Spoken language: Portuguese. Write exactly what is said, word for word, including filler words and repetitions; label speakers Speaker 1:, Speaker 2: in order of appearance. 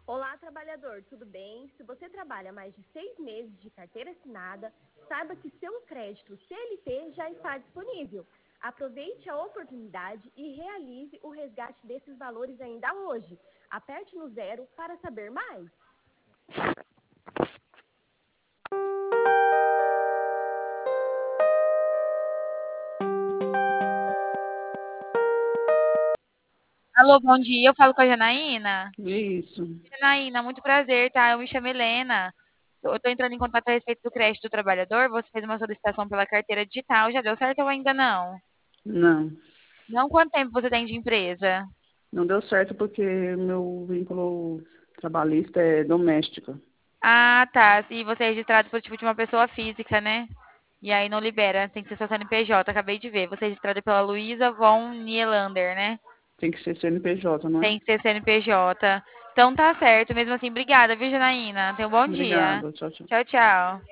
Speaker 1: Olá, trabalhador, tudo bem? Se você trabalha mais de seis meses de carteira assinada, saiba que seu crédito C L T já está disponível. Aproveite a oportunidade e realize o resgate desses valores ainda hoje. Aperte no zero para saber mais.
Speaker 2: Alô, bom dia. Eu falo com a Janaína.
Speaker 3: Isso.
Speaker 2: Janaína, muito prazer, tá? Eu me chamo Helena. Eu tô entrando em contato a respeito do crédito do trabalhador. Você fez uma solicitação pela carteira digital. Já deu certo ou ainda não?
Speaker 3: Não,
Speaker 2: Não, quanto tempo você tem de empresa?
Speaker 3: não deu certo porque meu vínculo trabalhista é doméstico.
Speaker 2: Ah, tá. E você é registrado por tipo de uma pessoa física, né? E aí não libera, tem que ser só C N P J. Acabei de ver. Você é registrado pela Luísa von Nielander, né?
Speaker 3: Tem que ser C N P J, não é?
Speaker 2: Tem que ser C N P J. Então tá certo. Mesmo assim, obrigada, viu, Janaína? Tenha um bom dia.
Speaker 3: Obrigada. Tchau, tchau.
Speaker 2: Tchau, tchau.